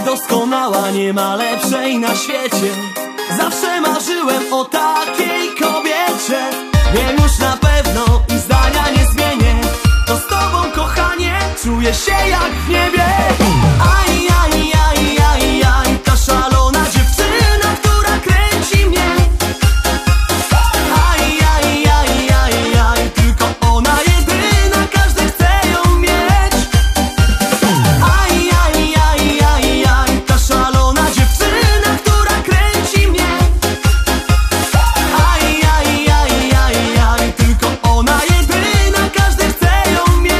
doskonała, nie ma lepszej na świecie. Zawsze marzyłem o takiej kobiecie. Wiem już na pewno i zdania nie zmienię. To z tobą, kochanie, czuję się jak w niebie. Aj, aj, aj, aj, aj, ta szalona dziewczyna, która kręci mnie. Aj, aj, aj, aj, aj, tylko ona jedyna, każdy chce ją mieć. Aj, aj, aj, aj, aj, ta szalona dziewczyna, która kręci mnie. Aj, aj, aj, aj, aj, tylko ona jedyna, każdy chce ją mieć.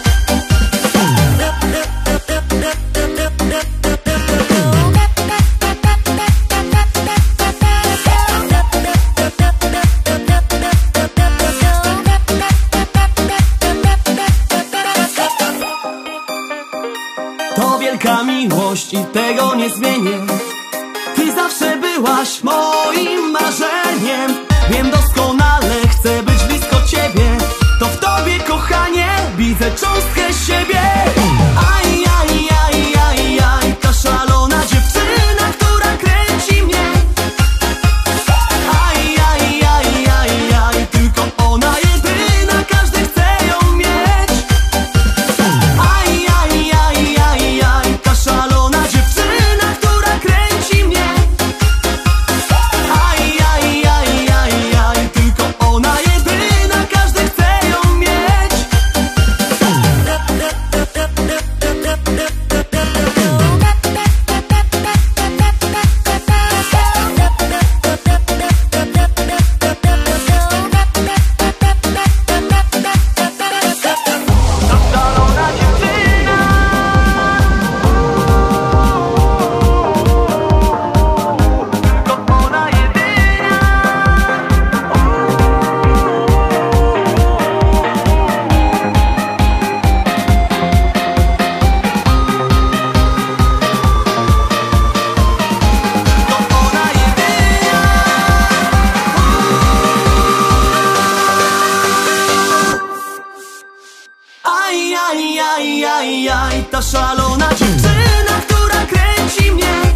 To wielka miłość i tego nie zmienię. Ty zawsze byłaś moim marzeniem. Wiem doskonale, chcę być blisko ciebie. To w tobie, kochanie, widzę cząstkę siebie. Aj, aj, aj, aj, aj, ta szalona dziewczyna, która kręci mnie. Aj, aj, aj, aj, aj, tylko ona jedyna, każdy chce ją mieć. Aj, aj, aj, aj, aj, ta szalona dziewczyna, która kręci mnie. Aj, aj, aj, aj, aj, tylko ona jedyna, każdy chce ją mieć. Aj, aj, aj, aj, aj, ta szalona dziewczyna, która kręci mnie.